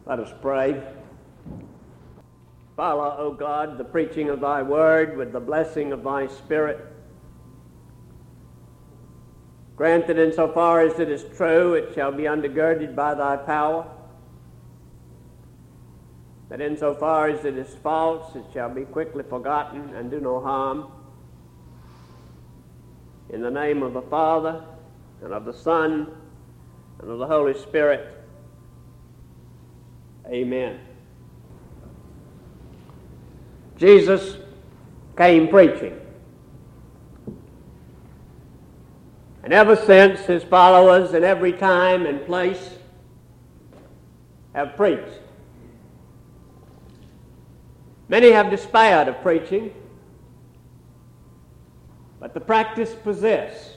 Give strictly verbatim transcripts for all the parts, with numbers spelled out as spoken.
Let us pray. Follow, O God, the preaching of thy word with the blessing of thy Spirit. Grant that insofar as it is true, it shall be undergirded by thy power. That insofar as it is false, it shall be quickly forgotten and do no harm. In the name of the Father, and of the Son, and of the Holy Spirit. Amen. Jesus came preaching. And ever since, his followers in every time and place have preached. Many have despaired of preaching, but the practice persists,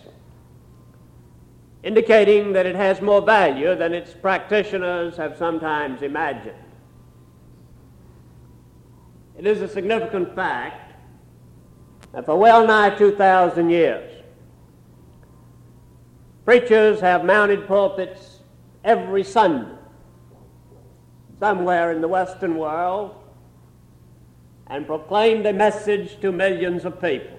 indicating that it has more value than its practitioners have sometimes imagined. It is a significant fact that for well nigh two thousand years, preachers have mounted pulpits every Sunday somewhere in the Western world and proclaimed a message to millions of people.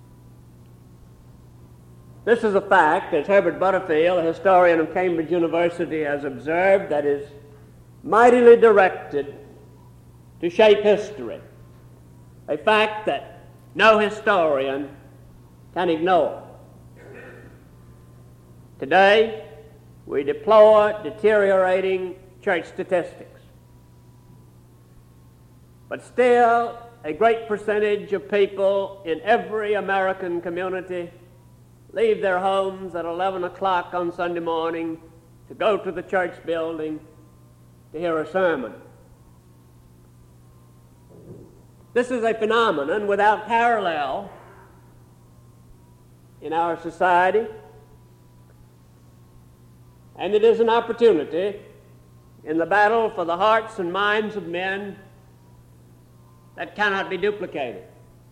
This is a fact, as Herbert Butterfield, a historian of Cambridge University, has observed, that is mightily directed to shape history, a fact that no historian can ignore. Today, we deplore deteriorating church statistics, but still a great percentage of people in every American community leave their homes at eleven o'clock on Sunday morning to go to the church building to hear a sermon. This is a phenomenon without parallel in our society, and it is an opportunity in the battle for the hearts and minds of men that cannot be duplicated.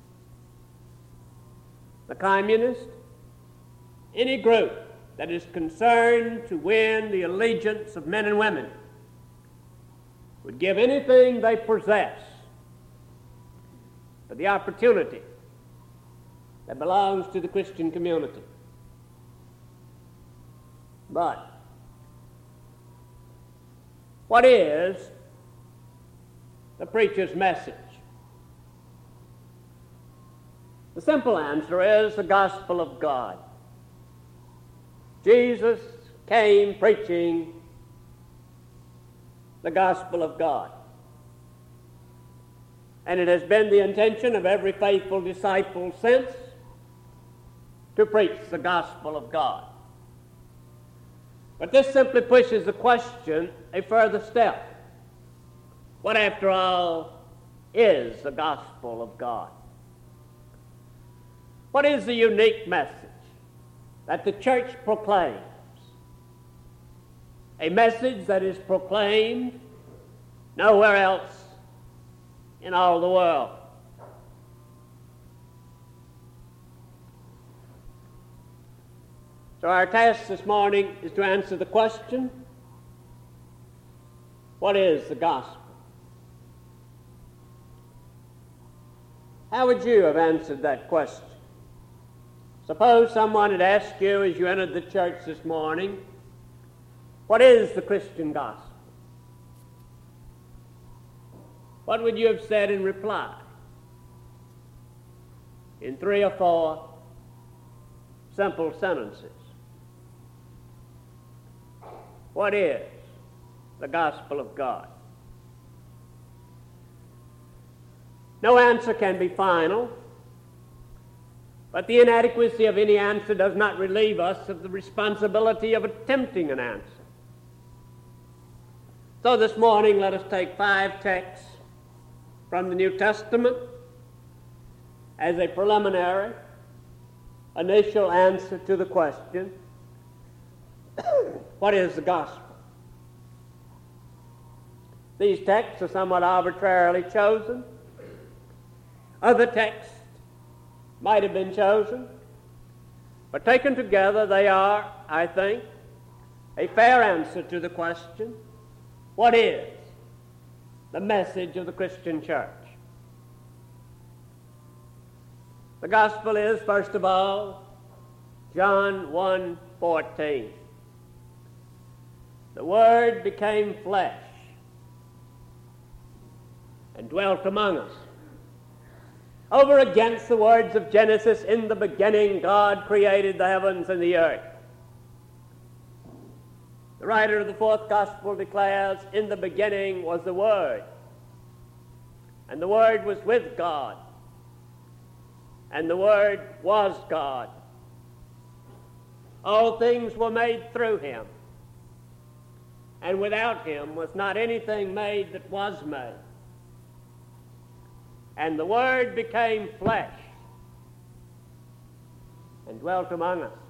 The communist, any group that is concerned to win the allegiance of men and women, would give anything they possess for the opportunity that belongs to the Christian community. But what is the preacher's message? The simple answer is the gospel of God. Jesus came preaching the gospel of God. And it has been the intention of every faithful disciple since to preach the gospel of God. But this simply pushes the question a further step. What, after all, is the gospel of God? What is the unique message that the church proclaims? A message that is proclaimed nowhere else in all the world. So our task this morning is to answer the question, what is the gospel? How would you have answered that question? Suppose someone had asked you as you entered the church this morning, what is the Christian gospel? What would you have said in reply? In three or four simple sentences. What is the gospel of God? No answer can be final, but the inadequacy of any answer does not relieve us of the responsibility of attempting an answer. So this morning, let us take five texts from the New Testament as a preliminary, initial answer to the question, what is the gospel? These texts are somewhat arbitrarily chosen. Other texts might have been chosen, but taken together they are, I think, a fair answer to the question, what is the message of the Christian church. The gospel is, first of all, John one fourteen. The Word became flesh and dwelt among us. Over against the words of Genesis, in the beginning God created the heavens and the earth. The writer of the fourth gospel declares, in the beginning was the Word, and the Word was with God, and the Word was God. All things were made through him, and without him was not anything made that was made. And the Word became flesh and dwelt among us.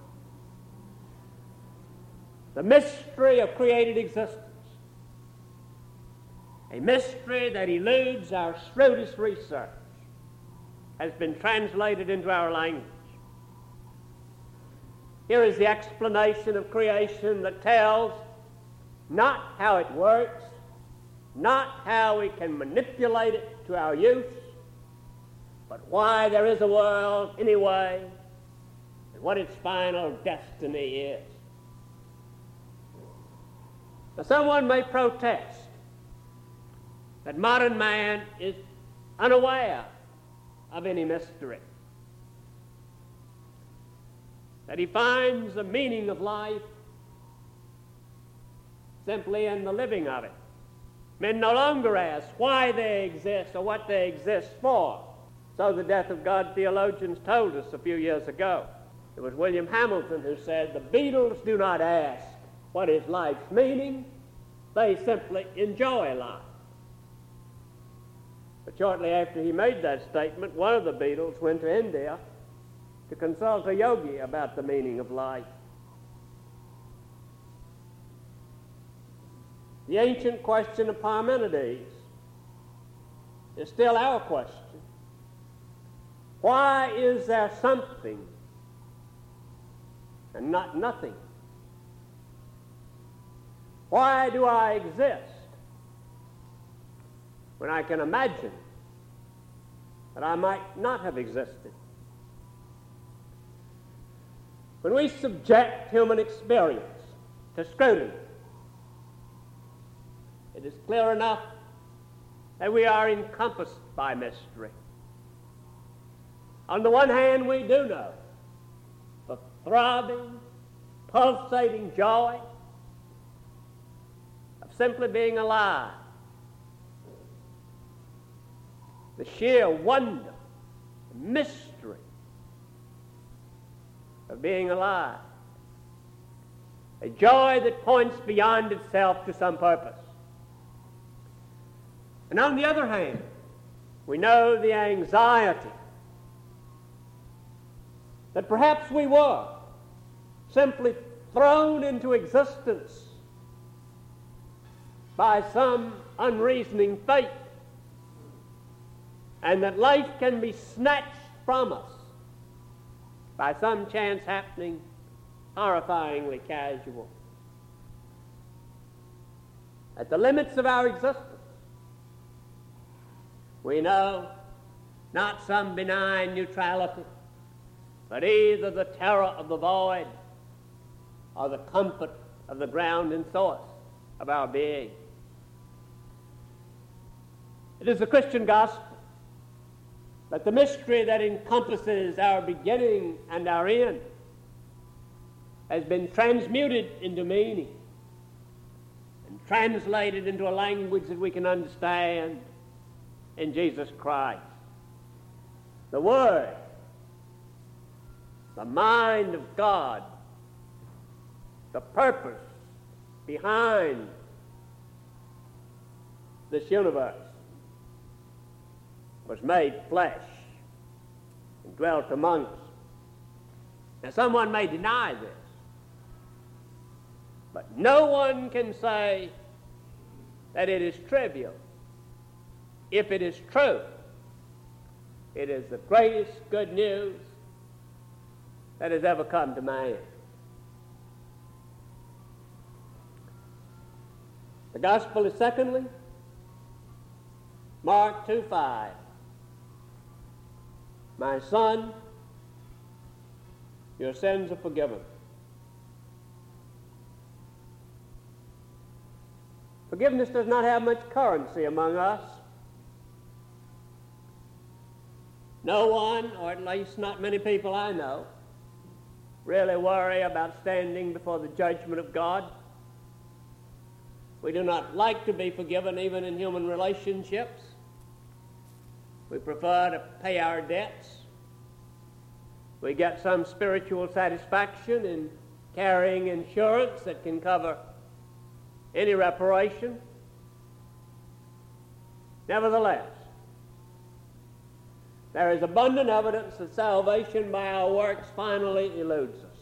The mystery of created existence, a mystery that eludes our shrewdest research, has been translated into our language. Here is the explanation of creation that tells not how it works, not how we can manipulate it to our use, but why there is a world anyway, and what its final destiny is. Now, someone may protest that modern man is unaware of any mystery, that he finds the meaning of life simply in the living of it. Men no longer ask why they exist or what they exist for. So the Death of God theologians told us a few years ago. It was William Hamilton who said, the Beatles do not ask what is life's meaning, they simply enjoy life. But shortly after he made that statement, one of the Beatles went to India to consult a yogi about the meaning of life. The ancient question of Parmenides is still our question. Why is there something and not nothing? Why do I exist when I can imagine that I might not have existed? When we subject human experience to scrutiny, it is clear enough that we are encompassed by mystery. On the one hand, we do know the throbbing, pulsating joy of simply being alive, the sheer wonder, the mystery of being alive, a joy that points beyond itself to some purpose. And on the other hand, we know the anxiety that perhaps we were simply thrown into existence by some unreasoning fate, and that life can be snatched from us by some chance happening horrifyingly casual. At the limits of our existence, we know not some benign neutrality, but either the terror of the void or the comfort of the ground and source of our being. It is the Christian gospel that the mystery that encompasses our beginning and our end has been transmuted into meaning and translated into a language that we can understand in Jesus Christ. The Word, the mind of God, the purpose behind this universe was made flesh and dwelt among us. Now, someone may deny this, but no one can say that it is trivial. If it is true, it is the greatest good news that has ever come to man. The gospel is, secondly, Mark two five. My son, your sins are forgiven. Forgiveness does not have much currency among us. No one, or at least not many people I know, really worry about standing before the judgment of God. We do not like to be forgiven even in human relationships. We prefer to pay our debts. We get some spiritual satisfaction in carrying insurance that can cover any reparation. Nevertheless, there is abundant evidence that salvation by our works finally eludes us.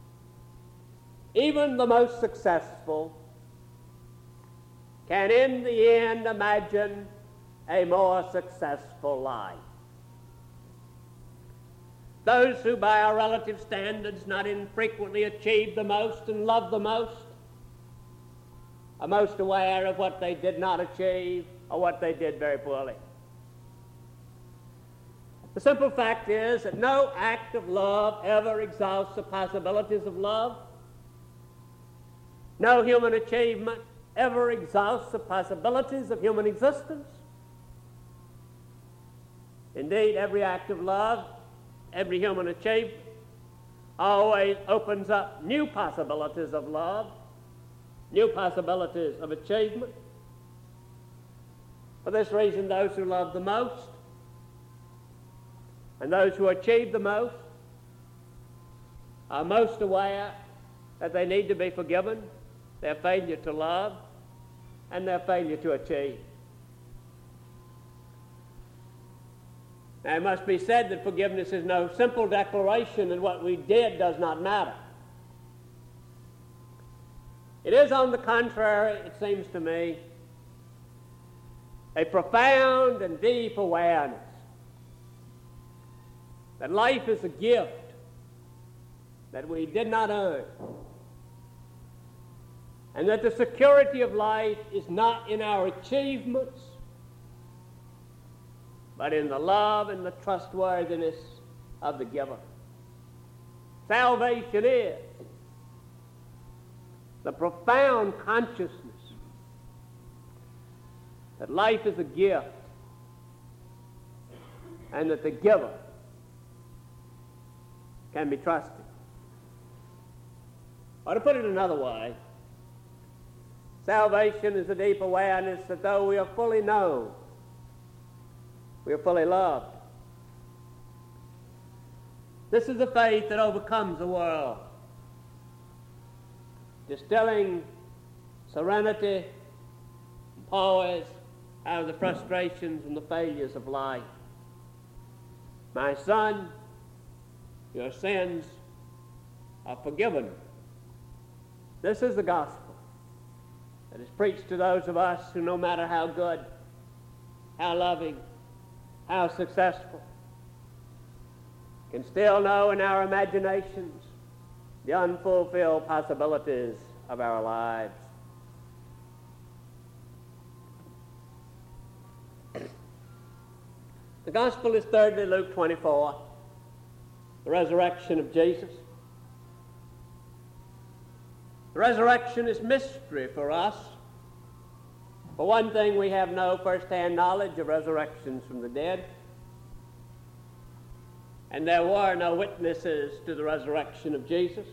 Even the most successful can in the end imagine a more successful life. Those who by our relative standards not infrequently achieve the most and love the most are most aware of what they did not achieve or what they did very poorly. The simple fact is that no act of love ever exhausts the possibilities of love. No human achievement ever exhausts the possibilities of human existence. Indeed, every act of love, every human achievement, always opens up new possibilities of love, new possibilities of achievement. For this reason, those who love the most and those who achieve the most are most aware that they need to be forgiven their failure to love and their failure to achieve. Now, it must be said that forgiveness is no simple declaration that what we did does not matter. It is, on the contrary, it seems to me, a profound and deep awareness that life is a gift that we did not earn, and that the security of life is not in our achievements, but in the love and the trustworthiness of the giver. Salvation is the profound consciousness that life is a gift and that the giver can be trusted. Or to put it another way, salvation is a deep awareness that though we are fully known, we are fully loved. This is the faith that overcomes the world, distilling serenity and poise out of the frustrations and the failures of life. My son, your sins are forgiven. This is the gospel that is preached to those of us who, no matter how good, how loving, how successful, can still know in our imaginations the unfulfilled possibilities of our lives. The gospel is thirdly Luke twenty-four, the resurrection of Jesus. The resurrection is mystery for us. For one thing, we have no first-hand knowledge of resurrections from the dead, and there were no witnesses to the resurrection of Jesus.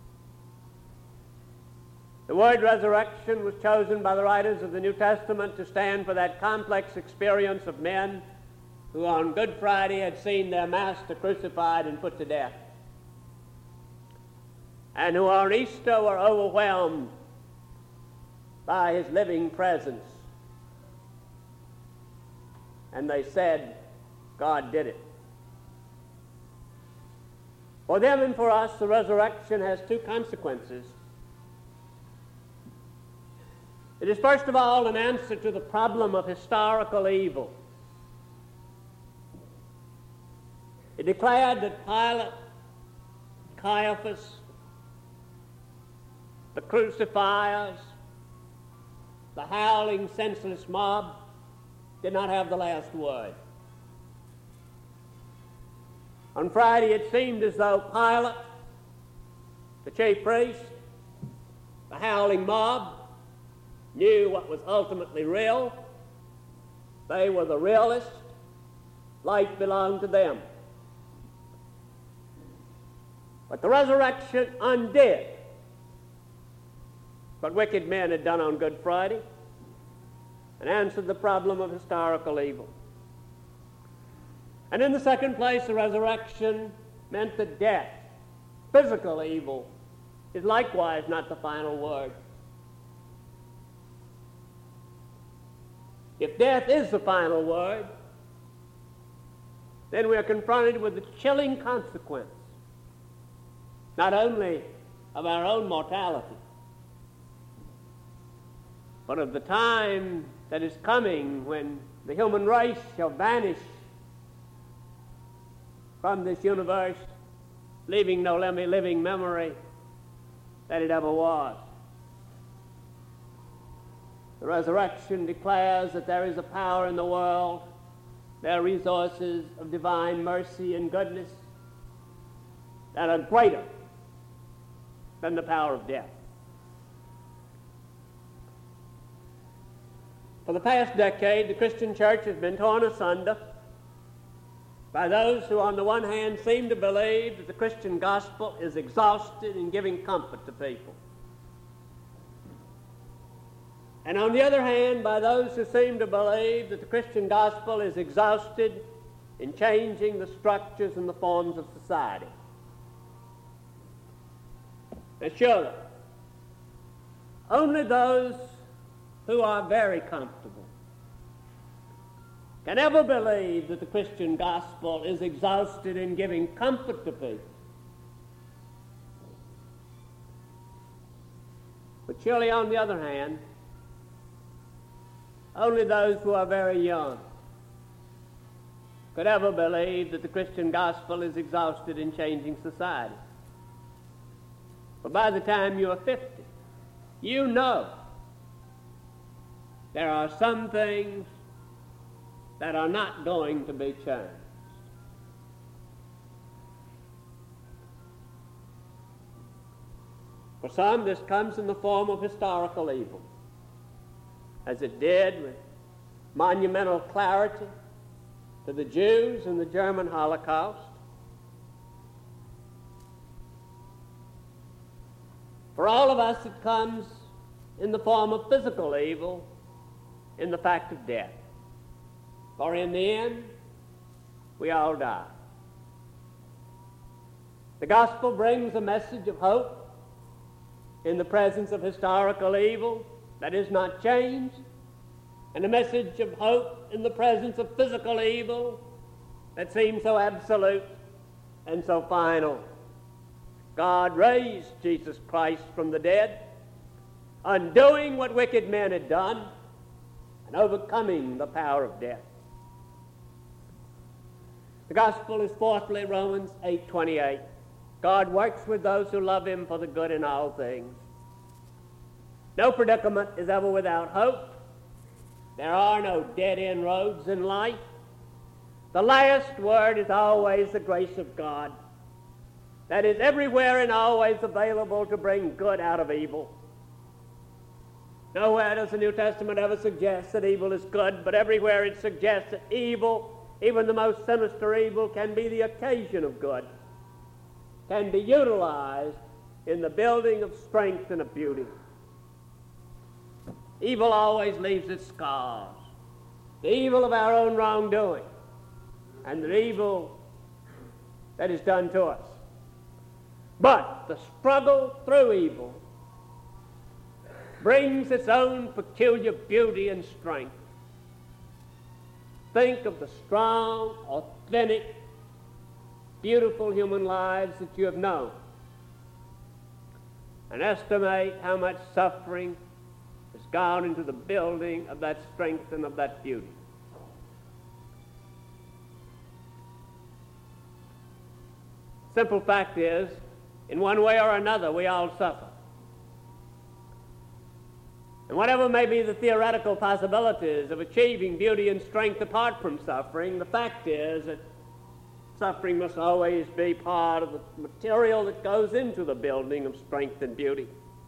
The word resurrection was chosen by the writers of the New Testament to stand for that complex experience of men who on Good Friday had seen their Master crucified and put to death, and who on Easter were overwhelmed by his living presence. And they said, God did it. For them and for us, the resurrection has two consequences. It is, first of all, an answer to the problem of historical evil. It declared that Pilate, Caiaphas, the crucifiers, the howling, senseless mob, did not have the last word. On Friday, it seemed as though Pilate, the chief priest, the howling mob, knew what was ultimately real. They were the realists. Life belonged to them. But the resurrection undid what wicked men had done on Good Friday and answered the problem of historical evil. And in the second place, the resurrection meant that death, physical evil, is likewise not the final word. If death is the final word, then we are confronted with the chilling consequence, not only of our own mortality, but of the time that is coming when the human race shall vanish from this universe, leaving no living memory that it ever was. The resurrection declares that there is a power in the world, there are resources of divine mercy and goodness that are greater than the power of death. For the past decade, the Christian church has been torn asunder by those who, on the one hand, seem to believe that the Christian gospel is exhausted in giving comfort to people, and on the other hand, by those who seem to believe that the Christian gospel is exhausted in changing the structures and the forms of society. Now, surely, only those who are very comfortable can ever believe that the Christian gospel is exhausted in giving comfort to people. But surely, on the other hand, only those who are very young could ever believe that the Christian gospel is exhausted in changing society. But by the time you are fifty, you know there are some things that are not going to be changed. For some, this comes in the form of historical evil, as it did with monumental clarity to the Jews in the German Holocaust. For all of us, it comes in the form of physical evil, in the fact of death. For in the end, we all die. The gospel brings a message of hope in the presence of historical evil that is not changed, and a message of hope in the presence of physical evil that seems so absolute and so final. God raised Jesus Christ from the dead, undoing what wicked men had done and overcoming the power of death. The gospel is fourthly Romans eight twenty-eight. God works with those who love him for the good in all things. No predicament is ever without hope. There are no dead-end roads in life. The last word is always the grace of God, that is everywhere and always available to bring good out of evil. Nowhere does the New Testament ever suggest that evil is good, but everywhere it suggests that evil, even the most sinister evil, can be the occasion of good, can be utilized in the building of strength and of beauty. Evil always leaves its scars. The evil of our own wrongdoing and the evil that is done to us. But the struggle through evil brings its own peculiar beauty and strength. Think of the strong, authentic, beautiful human lives that you have known, and estimate how much suffering has gone into the building of that strength and of that beauty. Simple fact is, in one way or another, we all suffer. And whatever may be the theoretical possibilities of achieving beauty and strength apart from suffering, the fact is that suffering must always be part of the material that goes into the building of strength and beauty.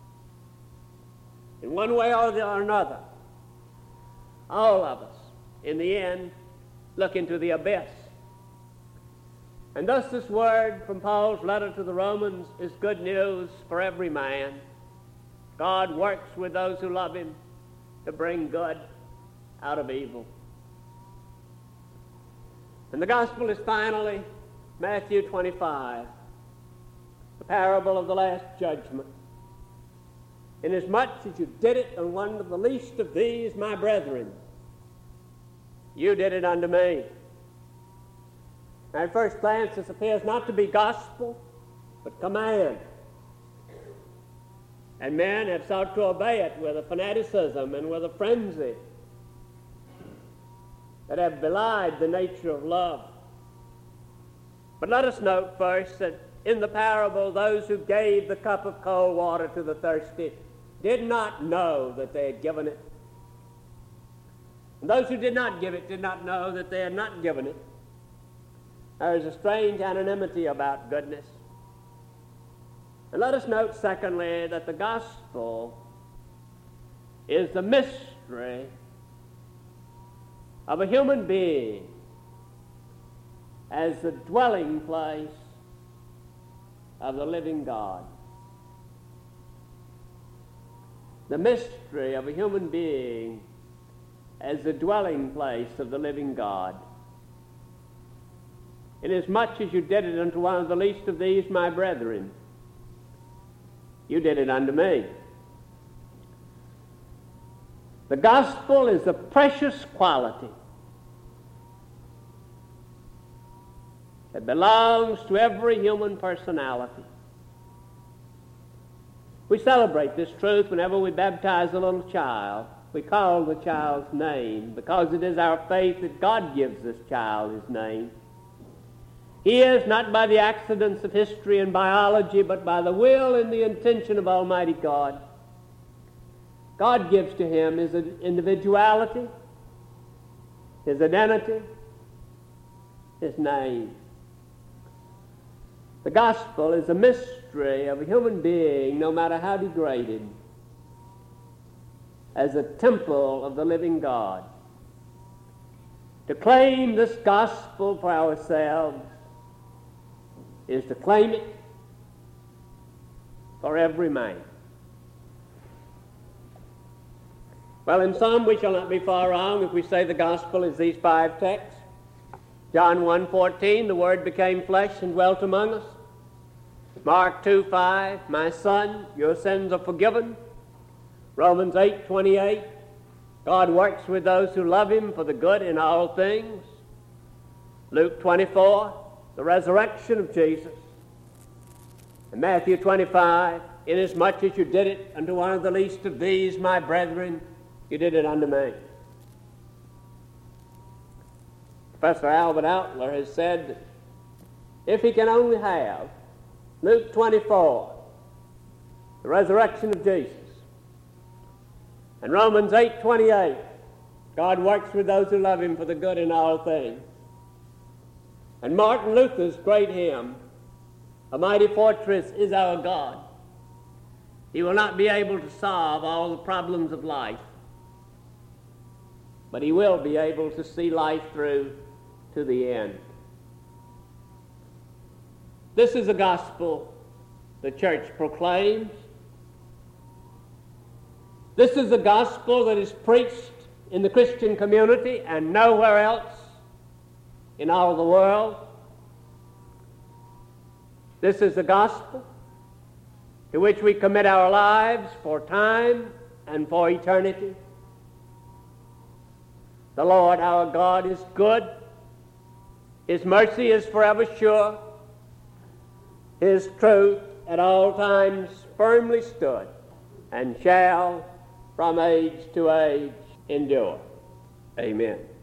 In one way or the- or another, all of us, in the end, look into the abyss. And thus this word from Paul's letter to the Romans is good news for every man. God works with those who love him to bring good out of evil. And the gospel is finally Matthew twenty-five, the parable of the Last Judgment. Inasmuch as you did it on one of the least of these, my brethren, you did it unto me. Now, at first glance, this appears not to be gospel, but command. And men have sought to obey it with a fanaticism and with a frenzy that have belied the nature of love. But let us note first that in the parable, those who gave the cup of cold water to the thirsty did not know that they had given it. And those who did not give it did not know that they had not given it. There is a strange anonymity about goodness. And let us note, secondly, that the gospel is the mystery of a human being as the dwelling place of the living God. The mystery of a human being as the dwelling place of the living God. Inasmuch as you did it unto one of the least of these, my brethren, you did it unto me. The gospel is a precious quality that belongs to every human personality. We celebrate this truth whenever we baptize a little child. We call the child's name because it is our faith that God gives this child his name. He is not by the accidents of history and biology, but by the will and the intention of Almighty God. God gives to him his individuality, his identity, his name. The gospel is a mystery of a human being, no matter how degraded, as a temple of the living God. To claim this gospel for ourselves is to claim it for every man. Well, in sum, we shall not be far wrong if we say the gospel is these five texts. John one fourteen, the Word became flesh and dwelt among us. Mark two five, my son, your sins are forgiven. Romans eight twenty-eight, God works with those who love him for the good in all things. Luke twenty-four, the resurrection of Jesus. And Matthew twenty-five, inasmuch as you did it unto one of the least of these, my brethren, you did it unto me. Professor Albert Outler has said that if he can only have Luke twenty-four, the resurrection of Jesus, and Romans eight twenty-eight, God works with those who love him for the good in all things, and Martin Luther's great hymn, A Mighty Fortress is Our God, he will not be able to solve all the problems of life, but he will be able to see life through to the end. This is a gospel the church proclaims. This is a gospel that is preached in the Christian community and nowhere else in all the world. This is the gospel to which we commit our lives for time and for eternity. The Lord our God is good. His mercy is forever sure. His truth at all times firmly stood and shall from age to age endure. Amen.